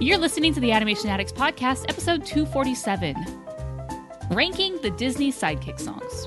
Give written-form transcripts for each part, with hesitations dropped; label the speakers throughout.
Speaker 1: You're listening to the Animation Addicts Podcast, episode 247, Ranking the Disney Sidekick Songs.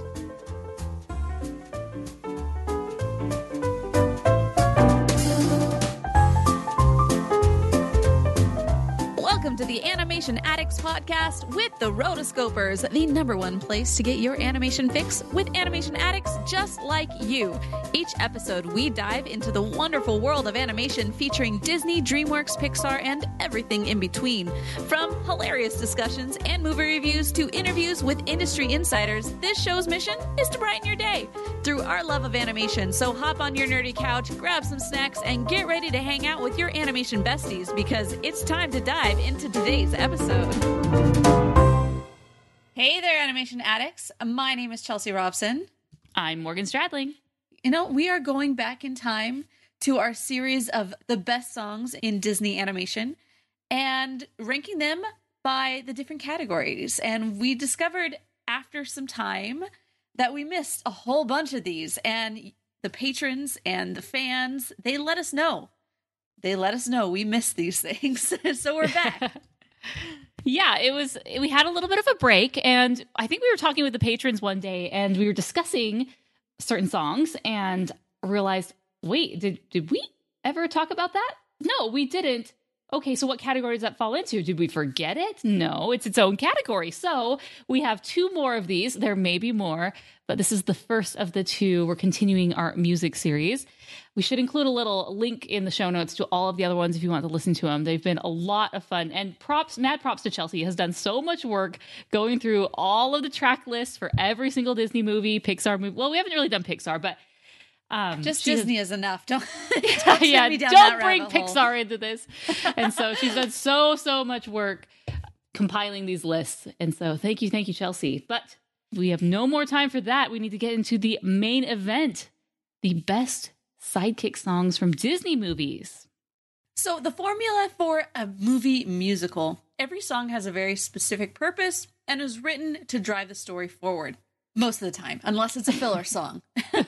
Speaker 1: Welcome to the Animation Addicts Podcast with the Rotoscopers, the number one place to get your animation fix with animation addicts just like you. Each episode, we dive into the wonderful world of animation featuring Disney, DreamWorks, Pixar, and everything in between. From hilarious discussions and movie reviews to interviews with industry insiders, this show's mission is to brighten your day through our love of animation. So hop on your nerdy couch, grab some snacks, and get ready to hang out with your animation besties because it's time to dive into today's episode. Hey there, animation addicts. My name is Chelsea Robson. I'm Morgan Stradling. You know, we are going back in time to our series of the best songs in Disney animation and ranking them by the different categories. And we discovered after some time that we missed a whole bunch of these. And the patrons and the fans, they let us know. We missed these things. So we're back. Yeah, we had a little bit of a break, and I think we were talking with the patrons one day, and we were discussing certain songs, and realized, wait, did we ever talk about that? No, we didn't. Okay, so what category does that fall into? Did we forget it? No, it's its own category. So we have two more of these. There may be more, but this is the first of the two. We're continuing our music series. We should include a little link in the show notes to all of the other ones if you want to listen to them. They've been a lot of fun. And mad props to Chelsea, has done so much work going through all of the track lists for every single Disney movie, Pixar movie. Well, we haven't really done Pixar, but just Disney is enough. Don't bring Pixar into this. And so she's done so much work compiling these lists. And so thank you, Chelsea. But we have no more time for that. We need to get into the main event, the best sidekick songs from Disney movies. So the formula for a movie musical, every song has a very specific purpose and is written to drive the story forward. Most of the time, unless it's a filler song.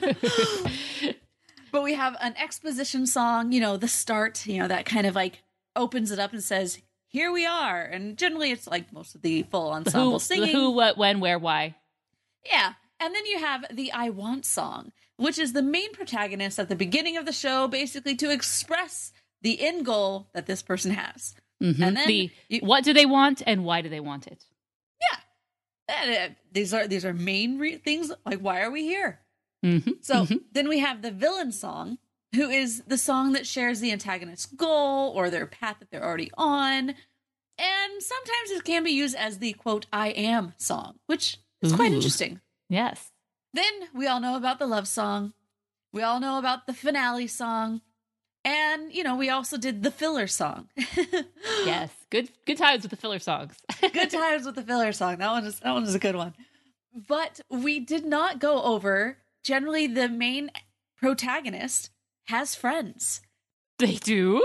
Speaker 1: But we have an exposition song, the start, that kind of like opens it up and says, here we are. And generally it's like most of the full ensemble singing. The who, what, when, where, why. Yeah. And then you have the I Want song, which is the main protagonist at the beginning of the show, basically to express the end goal that this person has. Mm-hmm. And then what do they want and why do they want it? These are main things, like why are we here? Mm-hmm. So then we have the villain song, who is the song that shares the antagonist's goal or their path that they're already on. And sometimes it can be used as the, quote, I am song, which is quite interesting. Yes. Then we all know about the love song. We all know about the finale song. And, we also did the filler song. Yes. Good times with the filler songs. Good times with the filler song. That one is a good one. But we did not go over, generally the main protagonist has friends. They do?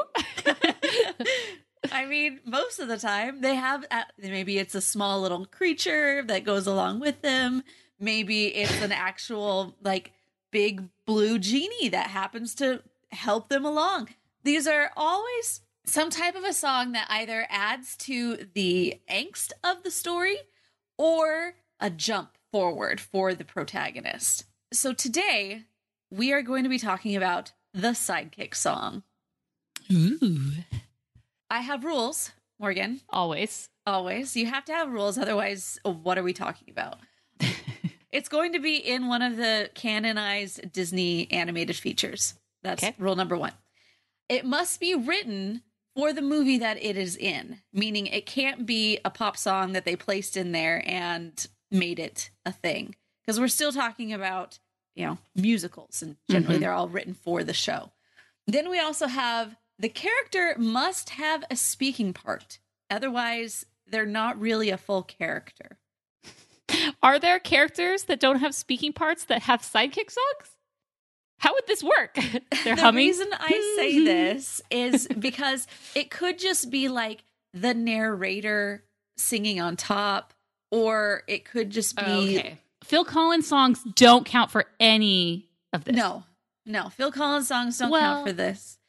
Speaker 1: I mean, most of the time they have, maybe it's a small little creature that goes along with them. Maybe it's an actual, big blue genie that happens to help them along. These are always some type of a song that either adds to the angst of the story or a jump forward for the protagonist. So today we are going to be talking about the sidekick song. Ooh. I have rules, Morgan. Always. You have to have rules. Otherwise, what are we talking about? It's going to be in one of the canonized Disney animated features. That's rule number 1. It must be written for the movie that it is in, meaning it can't be a pop song that they placed in there and made it a thing. Because we're still talking about, musicals, and generally they're all written for the show. Then we also have the character must have a speaking part. Otherwise, they're not really a full character. Are there characters that don't have speaking parts that have sidekick songs? How would this work? They're humming. The reason I say this is because it could just be like the narrator singing on top, or it could just be... Okay. Phil Collins songs don't count for any of this. No. Phil Collins songs don't count for this.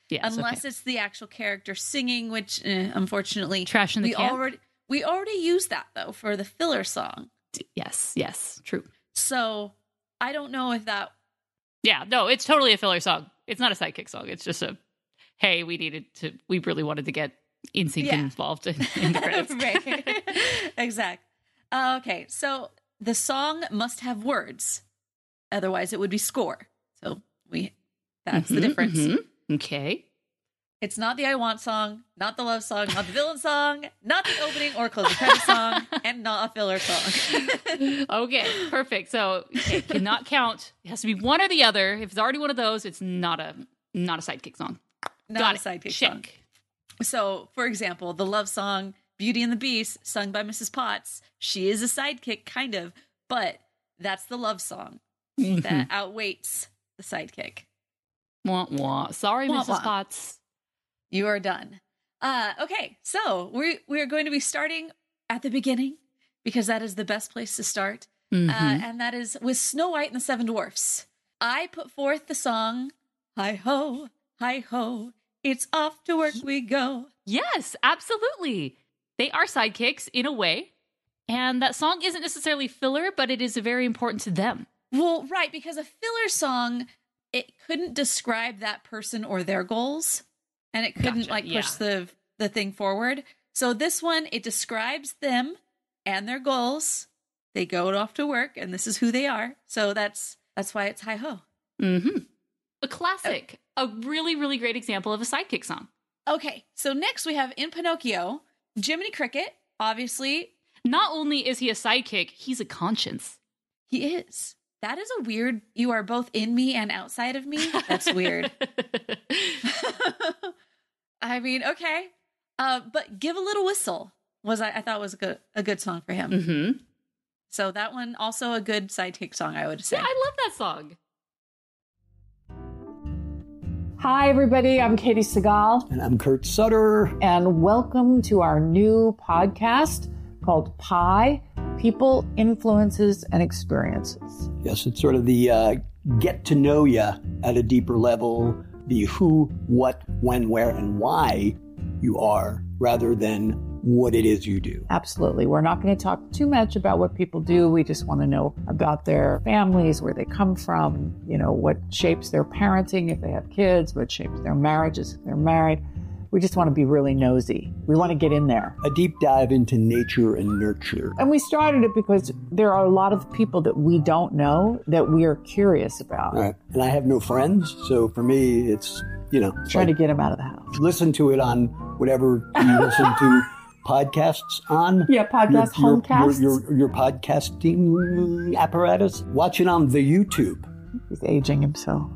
Speaker 2: Yes,
Speaker 1: unless it's the actual character singing, which unfortunately
Speaker 2: trash in the can.
Speaker 1: We already used that though for the filler song.
Speaker 2: Yes, true.
Speaker 1: So I don't know if that.
Speaker 2: Yeah, no, it's totally a filler song. It's not a sidekick song. It's just hey, we really wanted to get NSYNC involved in the credits.
Speaker 1: Right. Exactly. Okay, so the song must have words. Otherwise, it would be score. So that's the difference.
Speaker 2: Mm-hmm. Okay.
Speaker 1: It's not the I Want song, not the love song, not the villain song, not the opening or closing credit song, and not a filler song.
Speaker 2: Okay, perfect. So it cannot count. It has to be one or the other. If it's already one of those, it's not a sidekick song.
Speaker 1: Not a sidekick song. So, for example, the love song Beauty and the Beast, sung by Mrs. Potts, she is a sidekick, kind of, but that's the love song that outweighs the sidekick.
Speaker 2: Wah, wah. Sorry,
Speaker 1: wah,
Speaker 2: Mrs.
Speaker 1: wah.
Speaker 2: Potts.
Speaker 1: You are done. Okay, so we're going to be starting at the beginning because that is the best place to start. And that is with Snow White and the Seven Dwarfs. I put forth the song, Hi-ho, hi-ho, it's off to work we go.
Speaker 2: Yes, absolutely. They are sidekicks in a way. And that song isn't necessarily filler, but it is very important to them.
Speaker 1: Well, right, because a filler song, it couldn't describe that person or their goals. And it couldn't push the thing forward. So this one, it describes them and their goals. They go off to work, and this is who they are. So that's why it's hi-ho.
Speaker 2: Mm-hmm. A classic. A really, really great example of a sidekick song.
Speaker 1: Okay, so next we have in Pinocchio, Jiminy Cricket, obviously.
Speaker 2: Not only is he a sidekick, he's a conscience.
Speaker 1: He is. That is a weird, you are both in me and outside of me. That's weird. I mean, okay. But Give a Little Whistle I thought was a good song for him.
Speaker 2: Mm-hmm.
Speaker 1: So that one also a good sidekick song, I would say.
Speaker 2: Yeah, I love that song.
Speaker 3: Hi, everybody. I'm Katie Segal.
Speaker 4: And I'm Kurt Sutter.
Speaker 3: And welcome to our new podcast called Pi, People, Influences, and Experiences.
Speaker 4: Yes, it's sort of the get to know you at a deeper level, the who, what, when, where, and why you are, rather than what it is you do.
Speaker 3: Absolutely. We're not going to talk too much about what people do. We just want to know about their families, where they come from, what shapes their parenting if they have kids, what shapes their marriages if they're married. We just want to be really nosy. We want to get in there.
Speaker 4: A deep dive into nature and nurture.
Speaker 3: And we started it because there are a lot of people that we don't know that we are curious about.
Speaker 4: Right. And I have no friends, so for me, it's,
Speaker 3: trying to get them out of the house.
Speaker 4: Listen to it on whatever you listen to podcasts on.
Speaker 3: Yeah, homecasts.
Speaker 4: Your podcasting apparatus. Watch it on the YouTube.
Speaker 3: He's aging himself.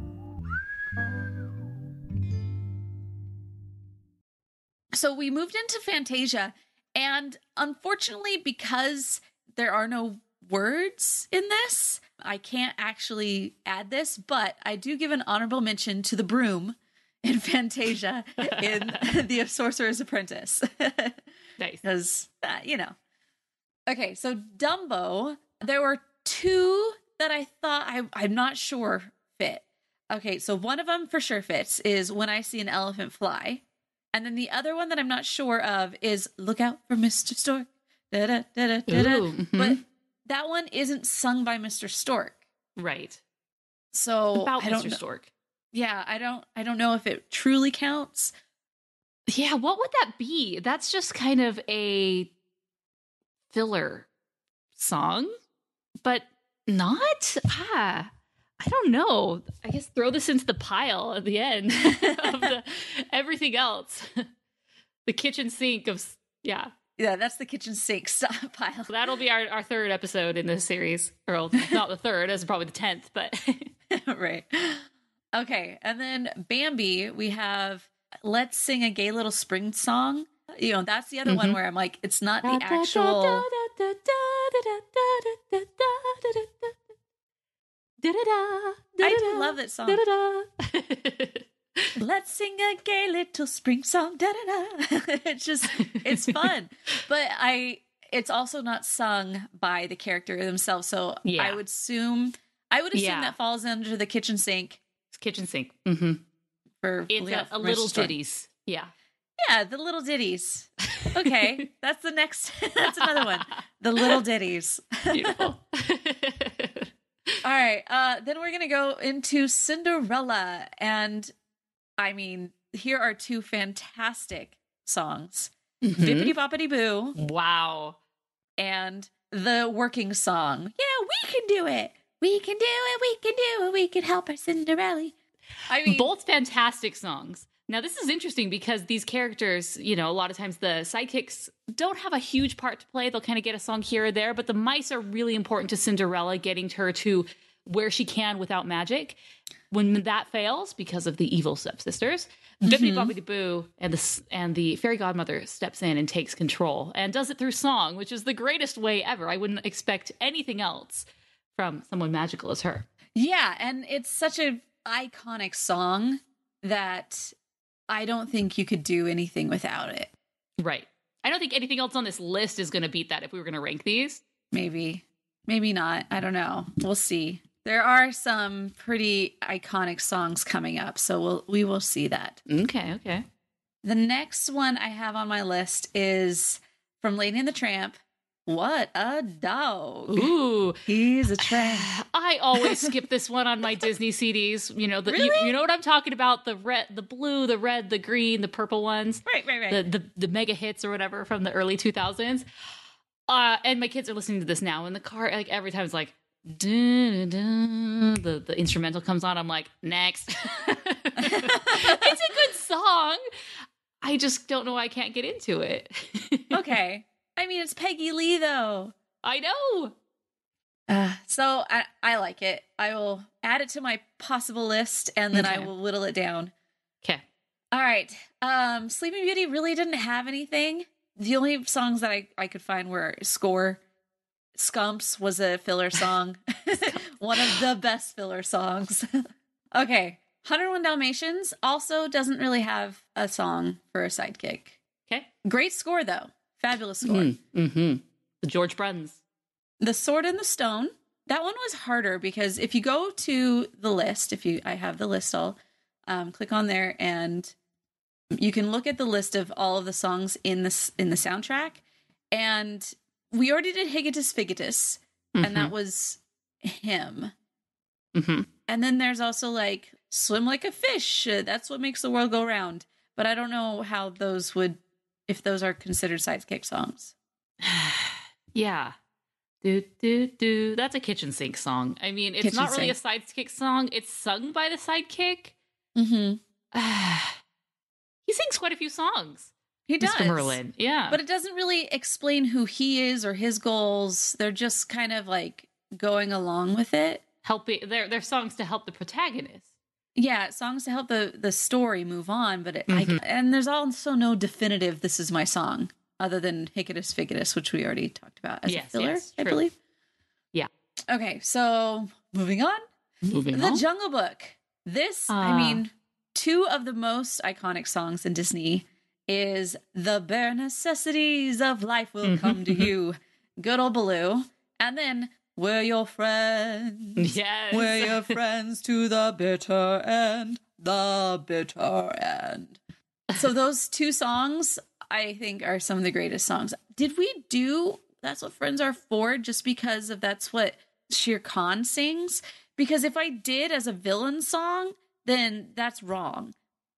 Speaker 1: So we moved into Fantasia, and unfortunately, because there are no words in this, I can't actually add this, but I do give an honorable mention to the broom in Fantasia in The Sorcerer's Apprentice.
Speaker 2: Nice.
Speaker 1: Because, Okay, so Dumbo, there were two that I thought I'm not sure fit. Okay, so one of them for sure fits is When I See an Elephant Fly. And then the other one that I'm not sure of is Look Out for Mr. Stork. But that one isn't sung by Mr. Stork.
Speaker 2: Right.
Speaker 1: So
Speaker 2: about Mr. Stork.
Speaker 1: Yeah, I don't know if it truly counts.
Speaker 2: Yeah, what would that be? That's just kind of a filler song, but not. I don't know. I guess throw this into the pile at the end of everything else. The kitchen sink of, yeah.
Speaker 1: Yeah, that's the kitchen sink pile.
Speaker 2: That'll be our third episode in this series. Or not the third, that's probably the 10th, but.
Speaker 1: Right. Okay, and then Bambi, we have Let's Sing a Gay Little Spring Song. That's the other one where I'm like, it's not the actual... I do love that song. Let's sing a gay little spring song. It's fun. But it's also not sung by the character themselves. So yeah. I would assume that falls under the kitchen sink.
Speaker 2: It's kitchen sink. Mm-hmm.
Speaker 1: for
Speaker 2: it's a little ditties. Yeah.
Speaker 1: Yeah, the little ditties. Okay, that's the next. That's another one. The little ditties.
Speaker 2: Beautiful.
Speaker 1: All right, then we're gonna go into Cinderella, and I mean, here are two fantastic songs: "Bippity Boppity Boo."
Speaker 2: Wow.
Speaker 1: And the working song. Yeah, we can do it. We can do it. We can do it. We can help our Cinderella. I mean,
Speaker 2: both fantastic songs. Now, this is interesting because these characters, you know, a lot of times the sidekicks don't have a huge part to play. They'll kind of get a song here or there, but the mice are really important to Cinderella, getting her to where she can without magic. When that fails, because of the evil stepsisters, Bippity Boppity Boo and the fairy godmother steps in and takes control and does it through song, which is the greatest way ever. I wouldn't expect anything else from someone magical as her.
Speaker 1: Yeah, and it's such an iconic song that I don't think you could do anything without it.
Speaker 2: Right. I don't think anything else on this list is going to beat that if we were going to rank these.
Speaker 1: Maybe. Maybe not. I don't know. We'll see. There are some pretty iconic songs coming up, so we will see that.
Speaker 2: Okay.
Speaker 1: The next one I have on my list is from Lady and the Tramp. What a dog.
Speaker 2: Ooh.
Speaker 1: He's a tramp.
Speaker 2: I always skip this one on my Disney CDs. You know,
Speaker 1: really?
Speaker 2: you know what I'm talking about? The red, the blue, the red, the green, the purple ones.
Speaker 1: Right.
Speaker 2: The mega hits or whatever from the early 2000s. And my kids are listening to this now in the car. Like every time it's like, dun, dun, dun, the instrumental comes on. I'm like, next. It's a good song. I just don't know why I can't get into it.
Speaker 1: Okay. I mean, it's Peggy Lee, though.
Speaker 2: I know.
Speaker 1: So I like it. I will add it to my possible list, and then I will whittle it down.
Speaker 2: Okay.
Speaker 1: All right. Sleeping Beauty really didn't have anything. The only songs that I could find were Score. Scumps was a filler song. One of the best filler songs. Okay. 101 Dalmatians also doesn't really have a song for a sidekick.
Speaker 2: Okay.
Speaker 1: Great score, though. Fabulous score.
Speaker 2: The George Bruns.
Speaker 1: The Sword and the Stone. That one was harder because if you go to the list, I have the list, I'll click on there and you can look at the list of all of the songs in the soundtrack. And we already did Higatus Figatus, and that was him. And then there's also like Swim Like a Fish. That's what makes the world go round. But I don't know how those would, if those are considered sidekick songs.
Speaker 2: Yeah. Do, do, do. That's a kitchen sink song. I mean, it's not really a sidekick song. It's sung by the sidekick. He sings quite a few songs.
Speaker 1: He does.
Speaker 2: Mr. Merlin. Yeah.
Speaker 1: But it doesn't really explain who he is or his goals. They're just kind of like going along with it.
Speaker 2: They're songs to help the protagonist.
Speaker 1: Yeah, songs to help the story move on, but and there's also no definitive "this is my song" other than Higatus Figatus, which we already talked about as a filler, I believe.
Speaker 2: Yeah.
Speaker 1: Okay, so moving on. The Jungle Book. This, I mean, two of the most iconic songs in Disney is "The Bare Necessities of Life Will Come to You," good old Baloo, and then "We're your friends.
Speaker 2: Yes.
Speaker 1: We're your friends to the bitter end. The bitter end." So those two songs, I think, are some of the greatest songs. Did we do That's What Friends Are For just because of that's what Shere Khan sings? Because if I did as a villain song, then that's wrong.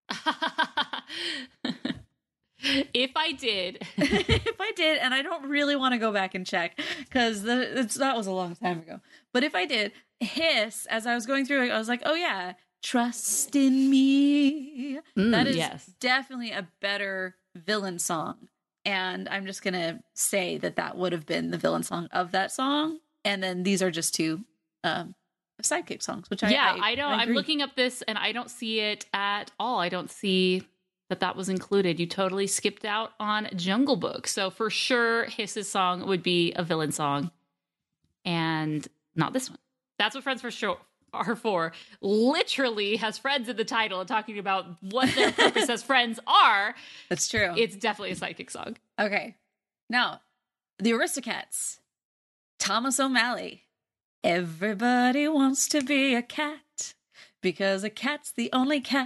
Speaker 2: If I did,
Speaker 1: and I don't really want to go back and check because that was a long time ago. But if I did, Hiss, as I was going through it, I was like, oh yeah, trust in me. That is definitely a better villain song. And I'm just going to say that would have been the villain song of that song. And then these are just two sidekick songs, which I don't.
Speaker 2: I'm looking up this and I don't see it at all. I don't see that was included. You totally skipped out on Jungle Book. So for sure, Hiss's song would be a villain song and not this one. That's What Friends For Sure Are For. Literally has friends in the title and talking about what their purpose as friends are.
Speaker 1: That's true.
Speaker 2: It's definitely a sidekick song.
Speaker 1: Okay. Now, the Aristocats. Thomas O'Malley. Everybody wants to be a cat because a cat's the only cat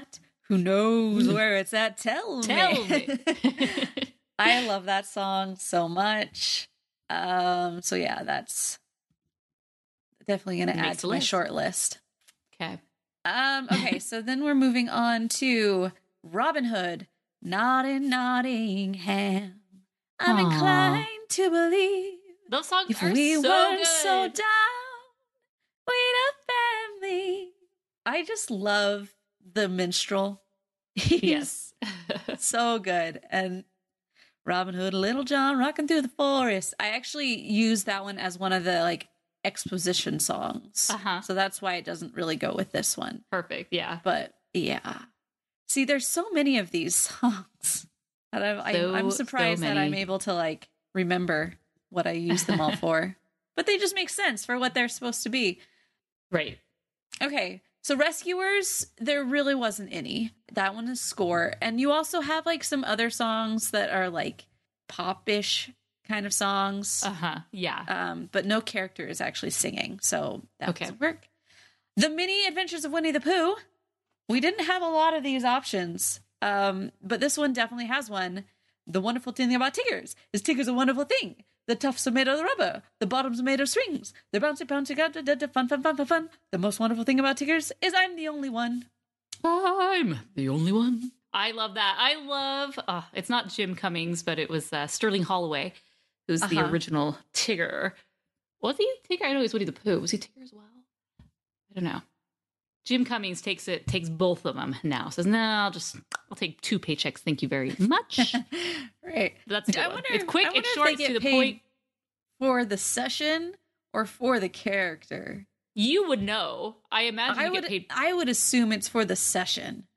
Speaker 1: Who knows where it's at? Tell
Speaker 2: me.
Speaker 1: I love that song so much. So yeah, that's definitely going to add to my short list.
Speaker 2: Okay.
Speaker 1: Okay, so then we're moving on to Robin Hood, Not in Nottingham. I'm inclined to believe
Speaker 2: those songs
Speaker 1: if
Speaker 2: are
Speaker 1: we
Speaker 2: so
Speaker 1: weren't
Speaker 2: good.
Speaker 1: so down, we'd a family. I just love the minstrel.
Speaker 2: Yes.
Speaker 1: So good. And Robin Hood, Little John, rocking through the forest. I actually use that one as one of the like exposition songs. So that's why it doesn't really go with this one.
Speaker 2: Perfect. Yeah.
Speaker 1: But yeah. See, there's so many of these songs. And I'm surprised that I'm able to like remember what I use them all for. But they just make sense for what they're supposed to be.
Speaker 2: Right.
Speaker 1: Okay. So Rescuers, there really wasn't any. That one is Score. And you also have like some other songs that are like pop-ish kind of songs.
Speaker 2: Yeah.
Speaker 1: But no character is actually singing. So that doesn't work. The Mini Adventures of Winnie the Pooh. We didn't have a lot of these options. But this one definitely has one. The wonderful thing about Tiggers is Tigger's a wonderful thing. The tufts are made of rubber. The bottoms are made of strings. They're bouncy, fun. The most wonderful thing about Tiggers is I'm the only one.
Speaker 2: I'm the only one. I love that. I love, it's not Jim Cummings, but it was Sterling Holloway, who's the original Tigger. Was he Tigger? I know he's Winnie the Pooh. Was he Tigger as well? I don't know. Jim Cummings takes both of them now. Says, no, I'll take 2 paychecks. Thank you very much.
Speaker 1: Right.
Speaker 2: That's a good one. It's quick, it's short, it's to the point.
Speaker 1: For the session or for the character?
Speaker 2: You would know. I imagine you get paid.
Speaker 1: I would assume it's for the session.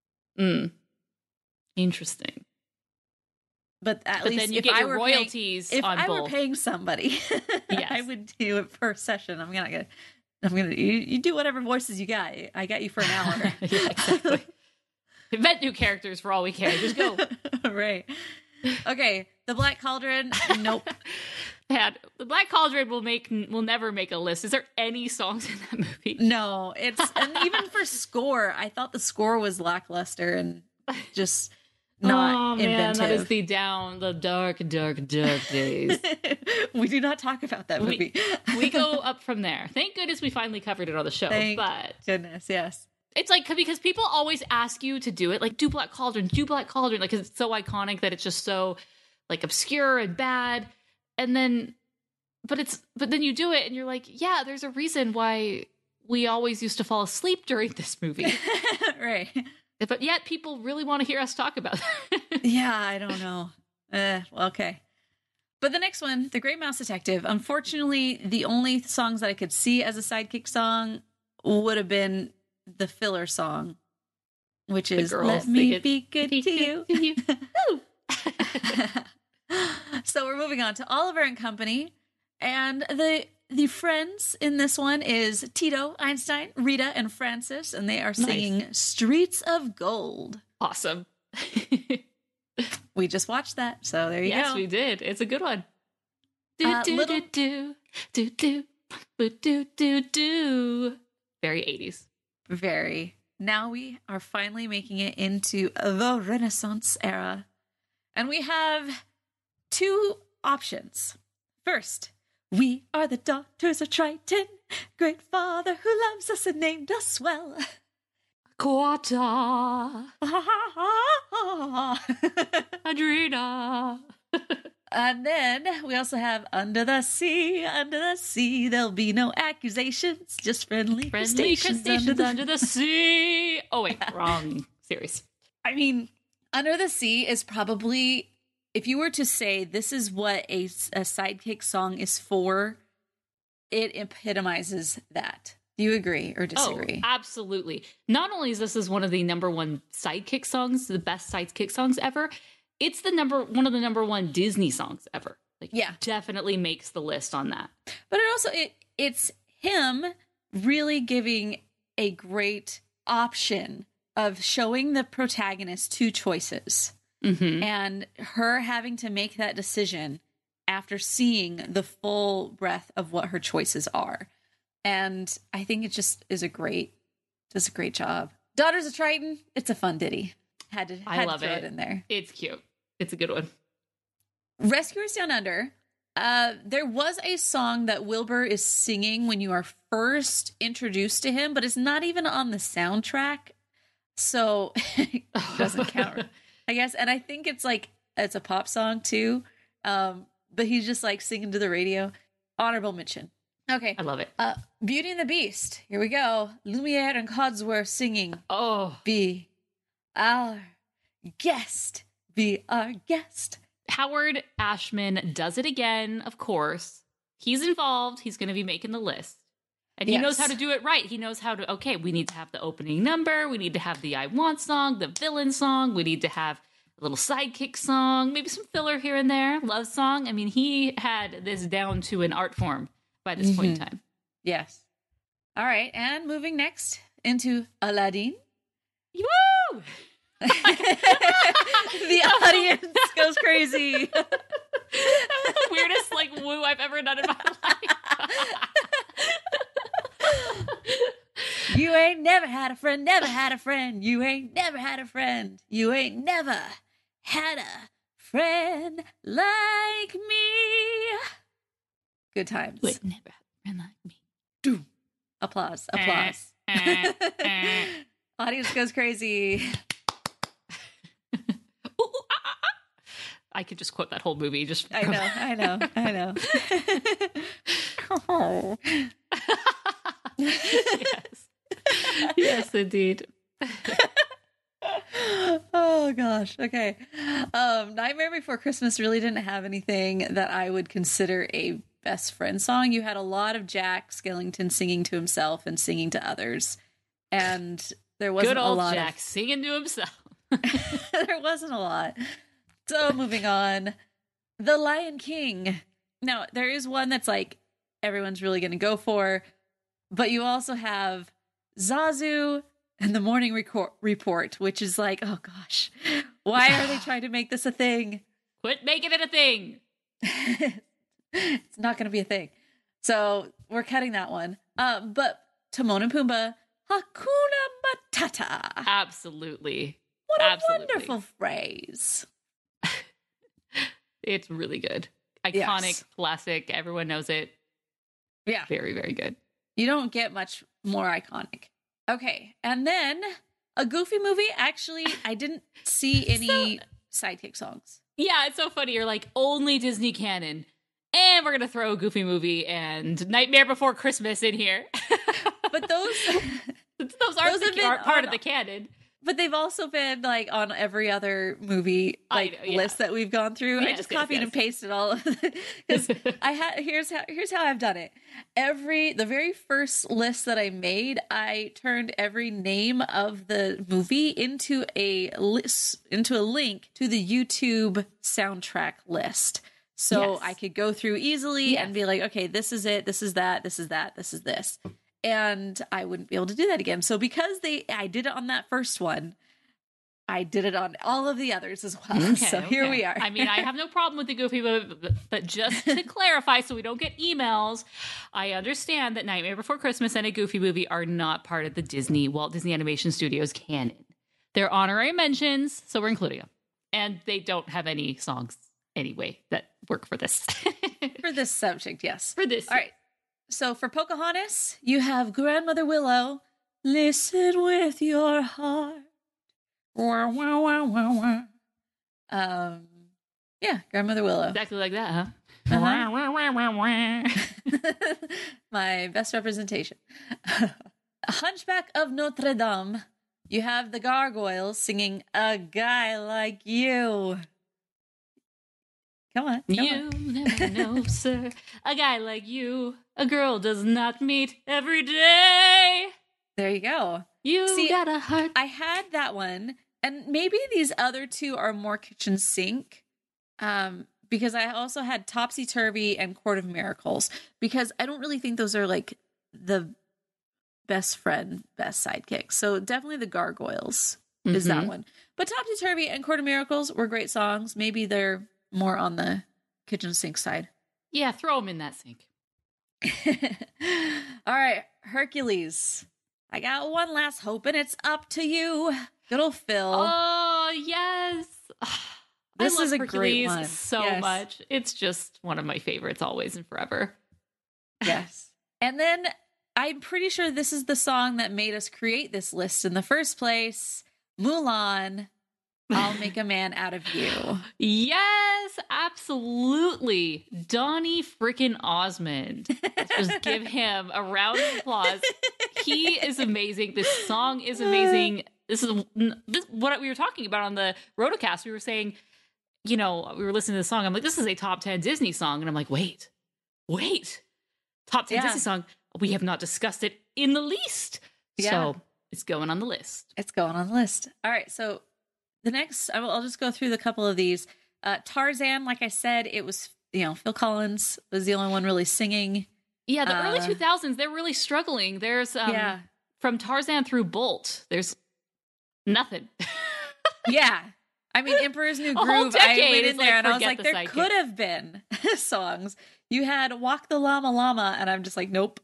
Speaker 2: Interesting.
Speaker 1: But least
Speaker 2: then you get your royalties on both. If
Speaker 1: I were paying somebody, yes. I would do it per session. I'm gonna you do whatever voices you got. I got you for an hour.
Speaker 2: Yeah, exactly. Invent new characters for all we care. Just go.
Speaker 1: Right. Okay. The Black Cauldron. Nope.
Speaker 2: The Black Cauldron will never make a list. Is there any songs in that movie?
Speaker 1: No. And even for score, I thought the score was lackluster and just not inventive.
Speaker 2: That is the dark days.
Speaker 1: We do not talk about that movie.
Speaker 2: We go up from there. Thank goodness we finally covered it on the show. But
Speaker 1: goodness, yes.
Speaker 2: It's like, because people always ask you to do it, like, do Black Cauldron, like, 'cause it's so iconic that it's just so, like, obscure and bad. And then, but then you do it and you're like, yeah, there's a reason why we always used to fall asleep during this movie.
Speaker 1: Right.
Speaker 2: But yet people really want to hear us talk about that.
Speaker 1: Yeah, I don't know. Well, okay. But the next one, The Great Mouse Detective, unfortunately, the only songs that I could see as a sidekick song would have been the filler song, which is Let Me Be Good to You. So we're moving on to Oliver and Company. And the friends in this one is Tito, Einstein, Rita, and Francis, and they are singing Streets of Gold.
Speaker 2: Awesome.
Speaker 1: We just watched that, so there you go.
Speaker 2: Yes, we did. It's a good one. Very 80s.
Speaker 1: Very. Now we are finally making it into the Renaissance era. And we have 2 options. First, we are the daughters of Triton, great father who loves us and named us well.
Speaker 2: Quata. Adrena.
Speaker 1: And then we also have Under the Sea, there'll be no accusations, just friendly crustaceans
Speaker 2: under the sea. Oh, wait, wrong series.
Speaker 1: I mean, Under the Sea is probably, if you were to say this is what a sidekick song is for, it epitomizes that. Do you agree or disagree?
Speaker 2: Oh, absolutely. Not only is this one of the number 1 sidekick songs, the best sidekick songs ever, it's one of the number 1 Disney songs ever. Like, yeah, definitely makes the list on that.
Speaker 1: But it also it's him really giving a great option of showing the protagonist 2 choices, and her having to make that decision after seeing the full breadth of what her choices are. And I think it just does a great job. Daughters of Triton. It's a fun ditty. Had to throw it in there.
Speaker 2: It's cute. It's a good one.
Speaker 1: Rescuers Down Under. There was a song that Wilbur is singing when you are first introduced to him, but it's not even on the soundtrack, so it doesn't count, I guess. And I think it's a pop song too, but he's just like singing to the radio. Honorable mention. Okay,
Speaker 2: I love it.
Speaker 1: Beauty and the Beast. Here we go. Lumiere and Codsworth singing.
Speaker 2: Oh,
Speaker 1: Be our guest. Be our guest.
Speaker 2: Howard Ashman does it again, of course. He's involved. He's going to be making the list. And he knows how to do it right. He knows how to, okay, we need to have the opening number. We need to have the I Want song, the villain song. We need to have a little sidekick song, maybe some filler here and there, love song. I mean, he had this down to an art form by this point in time.
Speaker 1: Yes. All right. And moving next into Aladdin.
Speaker 2: Woo!
Speaker 1: The audience goes crazy.
Speaker 2: That was the weirdest woo I've ever done in my life.
Speaker 1: You ain't never had a friend, never had a friend. You ain't never had a friend. You ain't never had a friend like me. Good times.
Speaker 2: You ain't never had a friend like me.
Speaker 1: Doom. Applause. Audience goes crazy.
Speaker 2: I could just quote that whole movie.
Speaker 1: I know.
Speaker 2: Yes, indeed.
Speaker 1: Oh gosh. Okay. Nightmare Before Christmas really didn't have anything that I would consider a best friend song. You had a lot of Jack Skellington singing to himself and singing to others, and there wasn't
Speaker 2: good old
Speaker 1: a lot
Speaker 2: Jack singing to himself.
Speaker 1: There wasn't a lot. So moving on, The Lion King. Now there is one that's everyone's really going to go for, but you also have Zazu and The Morning Report, which is oh gosh, why are they trying to make this a thing?
Speaker 2: Quit making it a thing.
Speaker 1: It's not going to be a thing. So we're cutting that one. But Timon and Pumbaa, Hakuna Matata.
Speaker 2: Absolutely.
Speaker 1: What a wonderful phrase.
Speaker 2: It's really good. Iconic, classic. Everyone knows it.
Speaker 1: Yeah.
Speaker 2: Very, very good.
Speaker 1: You don't get much more iconic. Okay. And then a Goofy movie. Actually, I didn't see any sidekick songs.
Speaker 2: Yeah, it's so funny. You're only Disney canon. And we're going to throw a Goofy movie and Nightmare Before Christmas in here.
Speaker 1: But those
Speaker 2: aren't part of the canon.
Speaker 1: But they've also been on every other movie list that we've gone through.
Speaker 2: Yes,
Speaker 1: I just copied and pasted all of it because here's how I've done it. The very first list that I made, I turned every name of the movie into a link to the YouTube soundtrack list. So I could go through easily and be okay, this is it, this is that, this is that, this is this. And I wouldn't be able to do that again. So because I did it on that first one, I did it on all of the others as well. Okay, so here we are.
Speaker 2: I mean, I have no problem with the Goofy movie, but just to clarify so we don't get emails, I understand that Nightmare Before Christmas and a Goofy movie are not part of the Walt Disney Animation Studios canon. They're honorary mentions, so we're including them. And they don't have any songs anyway that work for this.
Speaker 1: For this subject, yes.
Speaker 2: For this.
Speaker 1: All right. So for Pocahontas, you have Grandmother Willow. Listen with your heart. Wah, wah, wah, wah, wah. Yeah, Grandmother Willow.
Speaker 2: Exactly like that, huh?
Speaker 1: Uh-huh. Wah, wah, wah, wah. My best representation. Hunchback of Notre Dame. You have the Gargoyles singing A Guy Like You. Come on.
Speaker 2: You never know, sir. A guy like you, a girl does not meet every day.
Speaker 1: There you go.
Speaker 2: You got a heart.
Speaker 1: I had that one, and maybe these other two are more kitchen sink, because I also had Topsy Turvy and Court of Miracles, because I don't really think those are the best friend, best sidekick. So definitely the Gargoyles is that one. But Topsy Turvy and Court of Miracles were great songs. Maybe they're more on the kitchen sink side.
Speaker 2: Yeah, throw them in that sink.
Speaker 1: All right, Hercules. I got one last hope, and it's up to you. Good old Phil.
Speaker 2: Oh, yes.
Speaker 1: This is a
Speaker 2: Hercules
Speaker 1: great one.
Speaker 2: so much. It's just one of my favorites always and forever.
Speaker 1: Yes. And then I'm pretty sure this is the song that made us create this list in the first place. Mulan, I'll Make a Man Out of You.
Speaker 2: Yes, absolutely. Donny freaking Osmond. Let's just give him a round of applause. He is amazing. This song is amazing. This is what we were talking about on the Rotocast. We were saying, we were listening to the song. I'm like, this is a top 10 Disney song. And I'm like, wait. Top 10 Disney song. We have not discussed it in the least. Yeah. So it's going on the list.
Speaker 1: All right. So the next, I'll just go through the couple of these. Tarzan, like I said, it was, Phil Collins was the only one really singing.
Speaker 2: Yeah, the early 2000s, they're really struggling. There's, from Tarzan through Bolt, there's nothing.
Speaker 1: Yeah. I mean, Emperor's New Groove, I went in there and I was like, there could have been songs. You had Walk the Llama Llama, and I'm just like, nope.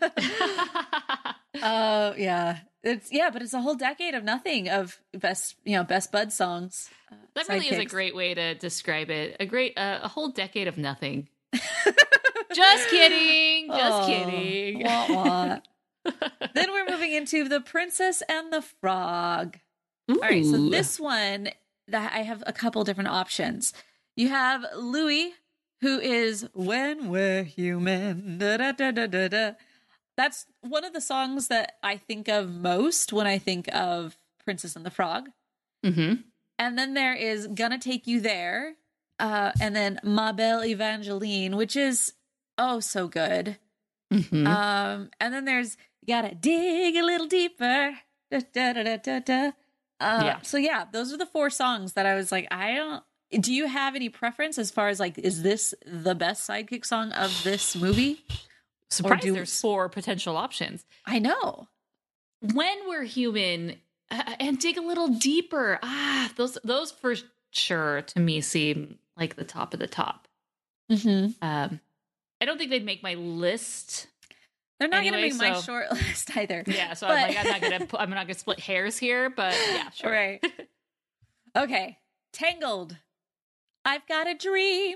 Speaker 1: Yeah. But it's a whole decade of nothing of best bud songs.
Speaker 2: That really is a great way to describe it. A whole decade of nothing. Just kidding.
Speaker 1: Wah, wah. Then we're moving into The Princess and the Frog. Ooh. All right, so this one, that I have a couple different options. You have Louis, who is When We're Human. Da, da, da, da, da, da. That's one of the songs that I think of most when I think of Princess and the Frog.
Speaker 2: Mm-hmm.
Speaker 1: And then there is Gonna Take You There. And then Ma Belle Evangeline, which is so good.
Speaker 2: Mm-hmm.
Speaker 1: And then there's Gotta Dig a Little Deeper. Da, da, da, da, da. So yeah, those are the 4 songs that I was like, do you have any preference as far as like, is this the best sidekick song of this movie?
Speaker 2: Surprised there's 4 potential options.
Speaker 1: I know.
Speaker 2: When We're Human and Dig a Little Deeper. Those for sure to me seem like the top of the top.
Speaker 1: Mm-hmm.
Speaker 2: I don't think they'd make my list.
Speaker 1: They're not going to make my short list either.
Speaker 2: Yeah, so I'm not going to split hairs here, but yeah, sure.
Speaker 1: Right. Okay. Tangled. I've got a dream.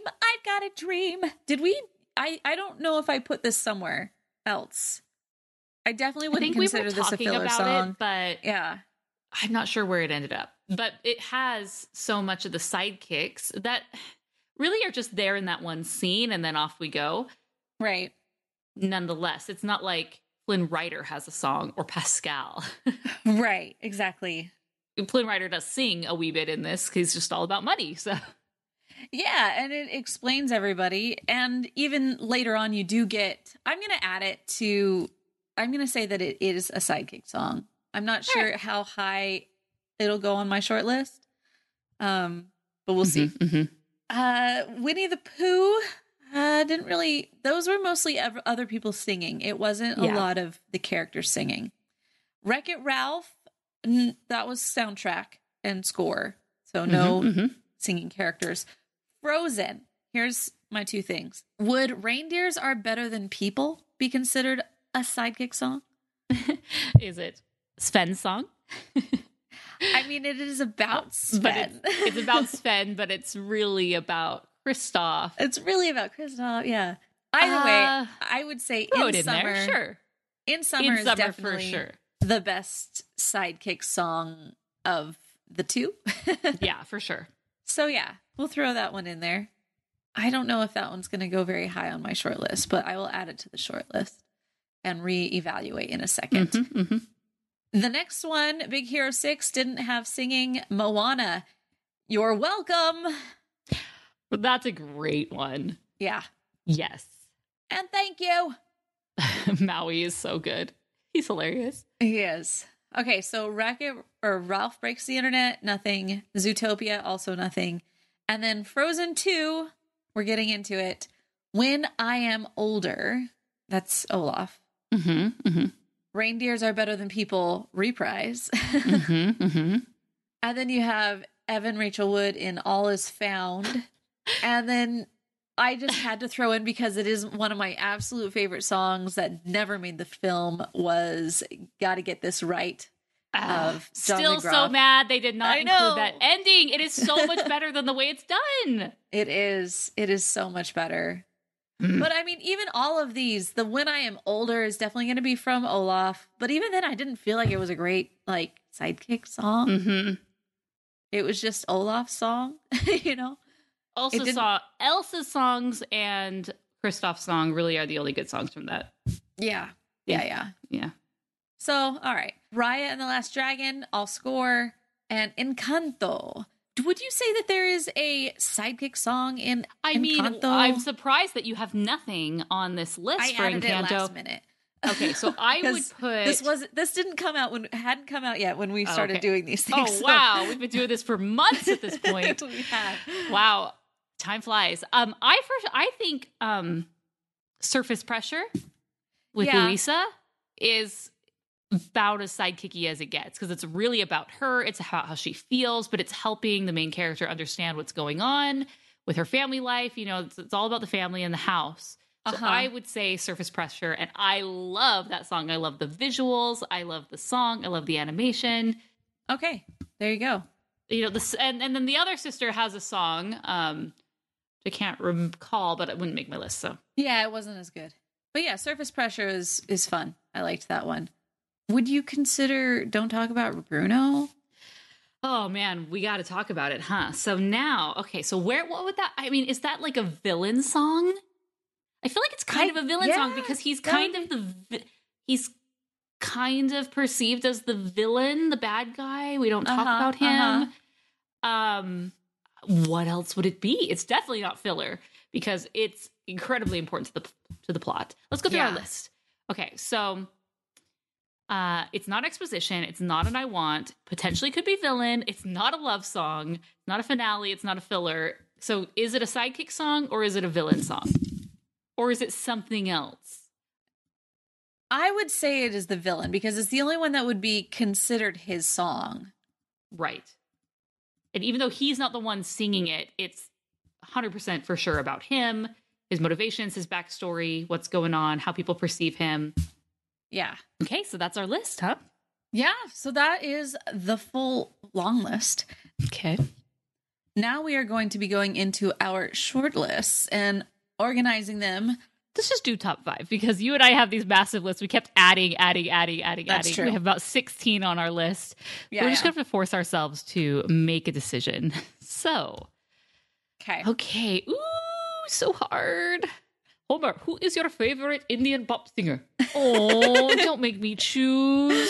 Speaker 1: Did we? I don't know if I put this somewhere else. I definitely wouldn't consider this a filler song.
Speaker 2: But
Speaker 1: yeah,
Speaker 2: I'm not sure where it ended up. But it has so much of the sidekicks that really are just there in that one scene, and then off we go.
Speaker 1: Right.
Speaker 2: Nonetheless, it's not like Flynn Rider has a song or Pascal.
Speaker 1: Right, exactly.
Speaker 2: Flynn Rider does sing a wee bit in this because it's just all about money. So
Speaker 1: yeah, and it explains everybody. And even later on, you do get, I'm going to say that it is a sidekick song. I'm not sure how high it'll go on my short list. But we'll see.
Speaker 2: Mm-hmm.
Speaker 1: Winnie the Pooh. Didn't really, those were mostly other people singing. It wasn't a lot of the characters singing. Wreck-It Ralph, that was soundtrack and score. So no singing characters. Frozen. Here's my 2 things. Would Reindeers Are Better Than People be considered a sidekick song?
Speaker 2: Is it Sven's song?
Speaker 1: I mean, it is about Sven.
Speaker 2: But it's about Sven, but it's really about Kristoff.
Speaker 1: It's really about Kristoff, yeah. Either way, I would say In Summer.
Speaker 2: There, sure.
Speaker 1: In Summer is definitely for sure the best sidekick song of the 2.
Speaker 2: Yeah, for sure.
Speaker 1: So yeah, we'll throw that one in there. I don't know if that one's going to go very high on my short list, but I will add it to the short list and reevaluate in a second. The next one, Big Hero 6, didn't have singing. Moana, You're Welcome.
Speaker 2: That's a great one.
Speaker 1: Yeah.
Speaker 2: Yes.
Speaker 1: And thank you.
Speaker 2: Maui is so good. He's hilarious.
Speaker 1: He is. Okay, so Ralph Breaks the Internet, nothing. Zootopia, also nothing. And then Frozen 2, we're getting into it. When I Am Older, that's Olaf. Reindeers Are Better Than People, reprise. And then you have Evan Rachel Wood in All Is Found. And then I just had to throw in because it is one of my absolute favorite songs that never made the film was Gotta Get This Right. Of John
Speaker 2: still
Speaker 1: McGraw.
Speaker 2: So mad they did not include that ending. It is so much better than the way it's done.
Speaker 1: It is so much better. But I mean, even all of these, the When I Am Older is definitely going to be from Olaf. But even then, I didn't feel like it was a great like sidekick song.
Speaker 2: Mm-hmm.
Speaker 1: It was just Olaf's song, you know.
Speaker 2: Also saw Elsa's songs and Kristoff's song really are the only good songs from that.
Speaker 1: Yeah. So, all right. Raya and the Last Dragon, I'll score. And Encanto. Would you say that there is a sidekick song in Encanto?
Speaker 2: I'm surprised that you have nothing on this list for
Speaker 1: added
Speaker 2: Encanto.
Speaker 1: It last minute.
Speaker 2: Okay, so I would put
Speaker 1: this didn't come out hadn't come out yet when we started doing these things.
Speaker 2: Oh wow, we've been doing this for months at this point.
Speaker 1: We have.
Speaker 2: Wow, time flies. I think Surface Pressure with Luisa is about as sidekicky as it gets because it's really about her. It's about how she feels, but it's helping the main character understand what's going on with her family life. You know, it's all about the family and the house. So I would say Surface Pressure, and I love that song. I love the visuals. I love the song. I love the animation.
Speaker 1: Okay, there you go.
Speaker 2: You know, this and then the other sister has a song. I can't recall, but it wouldn't make my list. So
Speaker 1: yeah, it wasn't as good. But yeah, Surface Pressure is fun. I liked that one. Would you consider Don't Talk About Bruno?
Speaker 2: Oh man, we got to talk about it, huh? So now, okay, so what would that? I mean, is that like a villain song? I feel like it's kind of a villain song because he's kind of perceived as the villain, the bad guy. We don't talk about him. What else would it be? It's definitely not filler because it's incredibly important to the plot. Let's go through our list. Okay, so it's not exposition. It's not an I want. Potentially could be villain. It's not a love song. It's not a finale. It's not a filler. So is it a sidekick song or is it a villain song? Or is it something else?
Speaker 1: I would say it is the villain because it's the only one that would be considered his song.
Speaker 2: Right. And even though he's not the one singing it, it's 100% for sure about him, his motivations, his backstory, what's going on, how people perceive him.
Speaker 1: Yeah.
Speaker 2: Okay, so that's our list, huh?
Speaker 1: Yeah, so that is the full long list.
Speaker 2: Okay.
Speaker 1: Now we are going to be going into our short lists and organizing them.
Speaker 2: Let's just do top 5 because you and I have these massive lists. We kept adding.
Speaker 1: That's true.
Speaker 2: We have about 16 on our list.
Speaker 1: Yeah,
Speaker 2: we're just going to force ourselves to make a decision. So. Okay. Ooh, so hard. Homer, who is your favorite Indian pop singer? Oh, don't make me choose.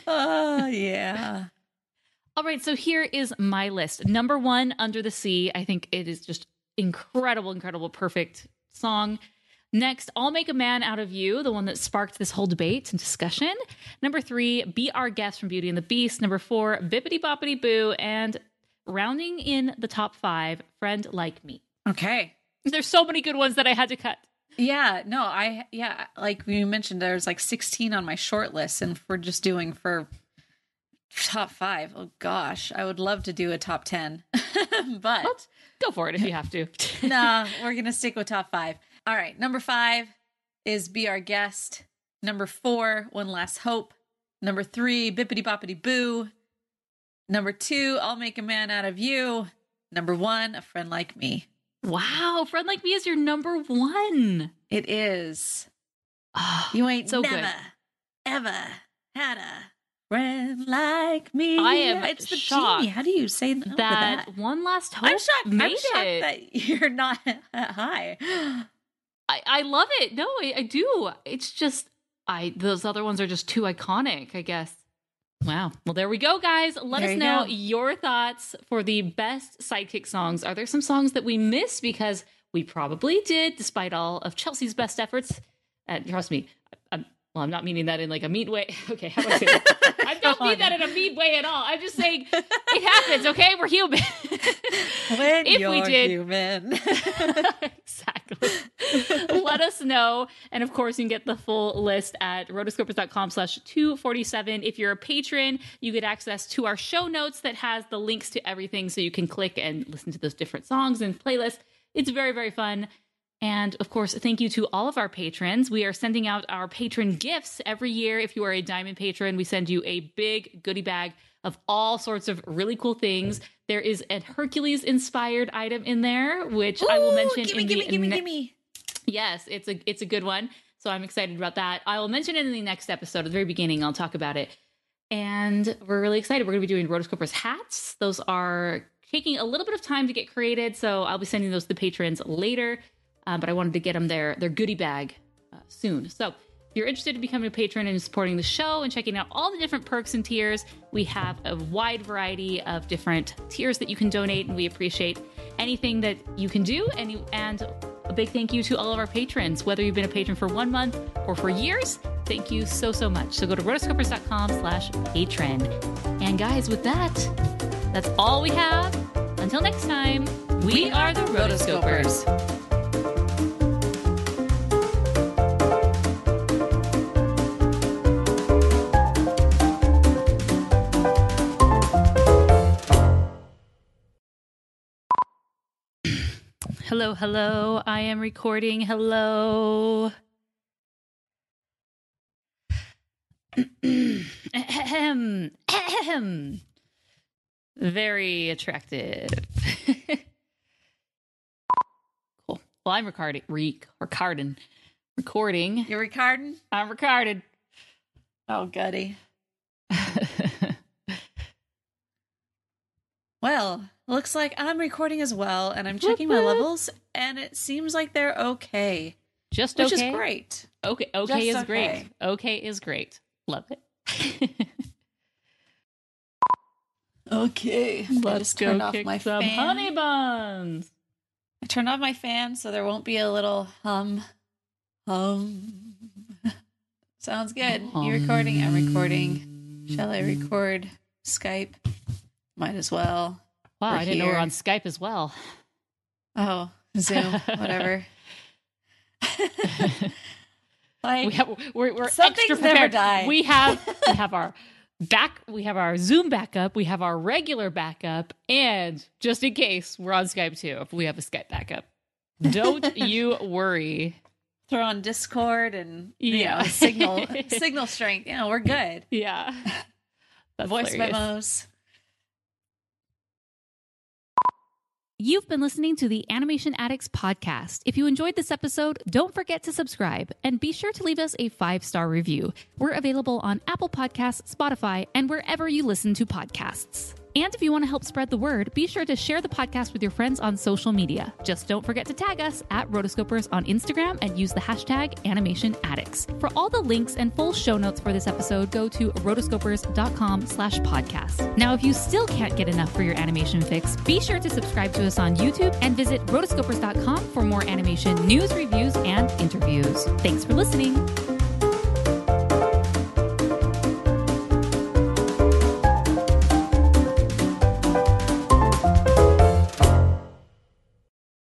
Speaker 1: Yeah.
Speaker 2: All right, so here is my list. Number 1, Under the Sea. I think it is just incredible, perfect song. Next, I'll Make a Man Out of You, the one that sparked this whole debate and discussion. Number 3, Be Our Guest from Beauty and the Beast. Number 4, Bippity Boppity Boo. And rounding in the top 5, Friend Like Me.
Speaker 1: Okay.
Speaker 2: There's so many good ones that I had to cut.
Speaker 1: Yeah, no, like you mentioned, there's like 16 on my short list, and if we're just doing for top 5, oh gosh, I would love to do a top 10, but
Speaker 2: well, go for it if you have to.
Speaker 1: Nah, we're gonna stick with top 5. All right, number 5 is Be Our Guest. Number 4, One Last Hope. Number 3, Bippity Boppity Boo. Number 2, I'll Make a Man Out of You. Number 1, A Friend Like Me.
Speaker 2: Wow, Friend Like Me is your number 1.
Speaker 1: It is. You ain't
Speaker 2: so
Speaker 1: never,
Speaker 2: good.
Speaker 1: ever had a friend like me.
Speaker 2: I am
Speaker 1: It's the
Speaker 2: shocked.
Speaker 1: genie. How do you say that?
Speaker 2: One Last Hope.
Speaker 1: I'm shocked
Speaker 2: it.
Speaker 1: that you're not that high.
Speaker 2: I love it. No, I do. It's just those other ones are just too iconic, I guess. Wow. Well, there we go, guys. Let us know your thoughts for the best sidekick songs. Are there some songs that we missed? Because we probably did, despite all of Chelsea's best efforts. Trust me. I'm not meaning that in like a mean way. Okay, how do I say that? I don't mean that in a mean way at all. I'm just saying it happens, okay? We're human.
Speaker 1: When you're human.
Speaker 2: Exactly. Let us know. And of course, you can get the full list at rotoscopers.com/247. If you're a patron, you get access to our show notes that has the links to everything so you can click and listen to those different songs and playlists. It's very, very fun. And of course, thank you to all of our patrons. We are sending out our patron gifts every year. If you are a Diamond patron, we send you a big goodie bag of all sorts of really cool things. There is a Hercules-inspired item in there, which I will mention.
Speaker 1: Gimme.
Speaker 2: Yes, it's a good one. So I'm excited about that. I will mention it in the next episode. At the very beginning, I'll talk about it. And we're really excited. We're going to be doing Rotoscopers hats. Those are taking a little bit of time to get created, so I'll be sending those to the patrons later. But I wanted to get them their goodie bag soon. So if you're interested in becoming a patron and supporting the show and checking out all the different perks and tiers, we have a wide variety of different tiers that you can donate, and we appreciate anything that you can do. And a big thank you to all of our patrons, whether you've been a patron for 1 month or for years. Thank you so, so much. So go to rotoscopers.com/patron. And guys, with that, that's all we have. Until next time, we are the Rotoscopers. Hello, hello. I am recording. Hello. Very attractive. Cool. Well, I'm recording.
Speaker 1: You're recording?
Speaker 2: I'm recorded.
Speaker 1: Oh, goody. Well, looks like I'm recording as well, and I'm checking my levels, and it seems like they're okay.
Speaker 2: Just okay?
Speaker 1: Which is great.
Speaker 2: Okay is great. Okay is great. Love it.
Speaker 1: Okay.
Speaker 2: Let's go kick some fan. Honey buns.
Speaker 1: I turned off my fan so there won't be a little hum. Sounds good. You recording? I'm recording. Shall I record Skype? Might as well.
Speaker 2: Wow, I didn't know we're on Skype as well.
Speaker 1: Oh, Zoom, whatever.
Speaker 2: We're
Speaker 1: some
Speaker 2: extra
Speaker 1: things never
Speaker 2: prepared.
Speaker 1: die.
Speaker 2: We have our Zoom backup, we have our regular backup, and just in case, we're on Skype too. We have a Skype backup. Don't you worry.
Speaker 1: Throw on Discord and signal strength. We're good.
Speaker 2: Yeah. That's
Speaker 1: voice
Speaker 2: hilarious.
Speaker 1: memos.
Speaker 2: You've been listening to the Animation Addicts podcast. If you enjoyed this episode, don't forget to subscribe and be sure to leave us a 5-star review. We're available on Apple Podcasts, Spotify, and wherever you listen to podcasts. And if you want to help spread the word, be sure to share the podcast with your friends on social media. Just don't forget to tag us at Rotoscopers on Instagram and use the hashtag AnimationAddicts. For all the links and full show notes for this episode, go to rotoscopers.com/podcast. Now, if you still can't get enough for your animation fix, be sure to subscribe to us on YouTube and visit rotoscopers.com for more animation news, reviews, and interviews. Thanks for listening.